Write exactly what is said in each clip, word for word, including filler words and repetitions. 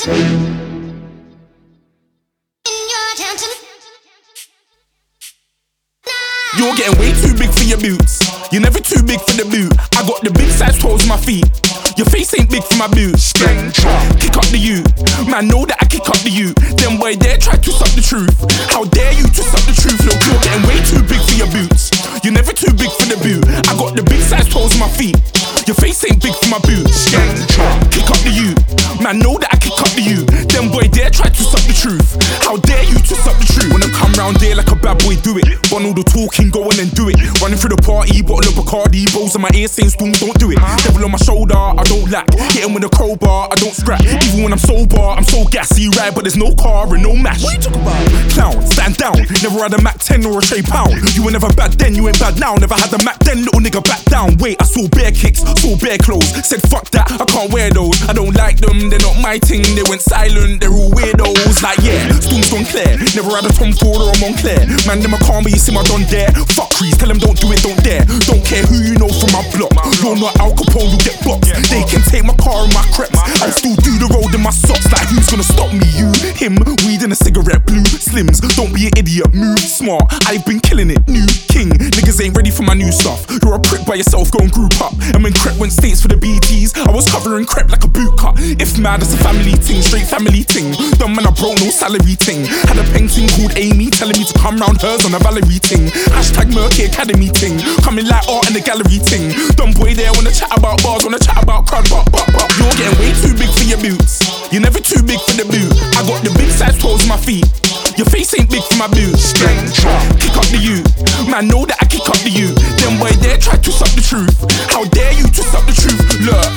You're getting way too big for your boots. You're never too big for the boot. I got the big size toes on my feet. Your face ain't big for my boots. Kick up the you. Man, know that I kick up the you. Them boy there try to suck the truth. How dare you to suck the truth? Look, you're getting way too big for your boots. You're never too big for the boot. I got the big size toes on my feet. Your face ain't big for my boots. Kick up the you. Man, know that I kick up the you. Them boy there try to suck the truth. How dare you to suck the truth? When I come round there like a bad boy, do it. Want all the talking, go on and do it. Running through the party, bottle of Bacardi, balls in my ear saying Storm, don't do it. Devil on my shoulder, I don't lack. Hit him with a crowbar, I don't scrap. Even when I'm sober, I'm so gassy, right? But there's no car and no match. What you talking about? Clown, stand down. Never had a Mac ten or a Trey Pound. You were never bad then, you ain't bad now. Never had a Mac then, little nigga back down. Wait, I saw bare kicks, saw bare clothes. Said fuck that, I can't wear those. I don't like them, they're not my thing. They went silent, they're all weirdos. Like yeah, Storm's gone clear. Never had a Tom Ford or a Montclair. Man, them a calm, but you see my don there. Fuck crease, tell them don't do it, don't dare. Don't care who you know from my block. You're not Al Capone, you get boxed. They can take my car and my creps. I'll still do the road in my socks. Like who's gonna stop me? You, him, weed and a cigarette, blue slims. Don't be an idiot, move smart. I've been killing it, new king. Niggas ain't ready for my new stuff. You're a prick by yourself, go and group up. And when Crep went states for the B Ts, I was covering Crep like a boot cut. If mad, it's a family ting, straight family ting. Dumb man, I broke no salary ting. Had a painting called Amy telling me to come round hers on a Valerie ting. Hashtag Murky Academy ting. Coming like art in the gallery ting. Dumb boy there wanna chat about bars, wanna chat about crud, but, but, but. You're getting way too big for your boots. You're never too big for the boot. I got the big size toes on my feet. Your face ain't big for my boots. Kick up the you. Man, know that I kick up the you. Them boy there try to suck the truth. How dare you to suck the truth? Look,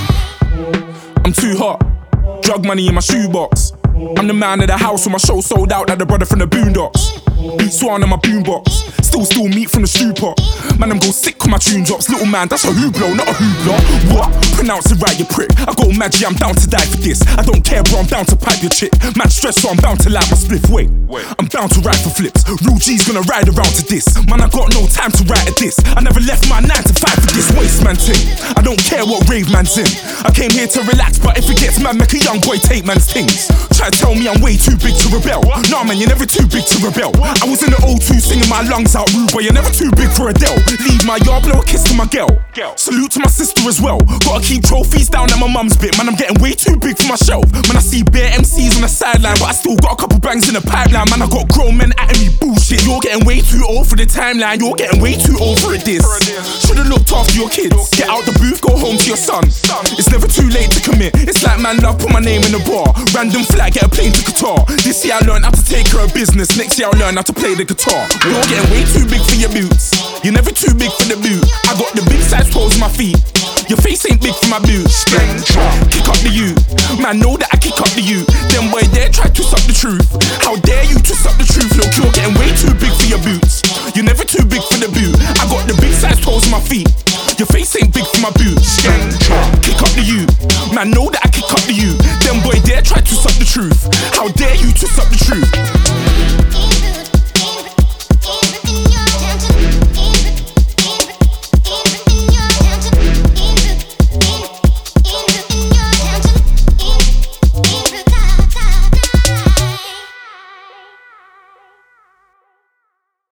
I'm too hot. Drug money in my shoebox. I'm the man of the house when my show sold out like the brother from the Boondocks. Beat Swan on my boombox. Still steal meat from the stew pot. Man, I'm go sick when my tune drops. Little man, that's a hooplo, not a hoopla. What? Pronounce it right, you prick. I go Maggie, I'm down to die for this. I don't care, bro, I'm down to pipe your chick. Man, stress, so I'm bound to light my spliff. Wait, Wait. I'm bound to ride for flips. Real G's gonna ride around to this. Man, I got no time to write at this. I never left my nine to five for this waste man thing. I don't care what rave man's in. I came here to relax, but if it gets mad, make a young boy take man's things. Try to tell me I'm way too big to rebel. Nah, man, you're never too big to rebel. I was in the O two singing my lungs out rude, but you're never too big for Adele. Leave my yard, blow a kiss to my girl. Salute to my sister as well. Gotta keep trophies down at my mum's bit. Man, I'm getting way too big for my shelf. Man, I see bare M Cs on the sideline, but I still got a couple bangs in the pipeline. Man, I got grown men at me bullshit. You're getting way too old for the timeline. You're getting way too old for a diss. Should've looked after your kids. Get out the booth, go home to your son. It's never too late to commit. It's like man love, put my name in the bar. Random flag, get a plane to Qatar. This year I learned how to take care of business. Next year I'll learn how to play the guitar. You're getting way too big for your boots. You're never too big for the boot. I got the big size toes on my feet. Your face ain't big for my boots. Kick up the you. Man, know that I kick up the you. Them boy there try to suck the truth. How dare you to suck the truth? Look, you're getting way too big for your boots. You're never too big for the boot. I got the big size toes on my feet. Your face ain't big for my boots. Kick up the you. Man, know that I kick up the you. Them boy there try to suck the truth. How dare you to suck the truth?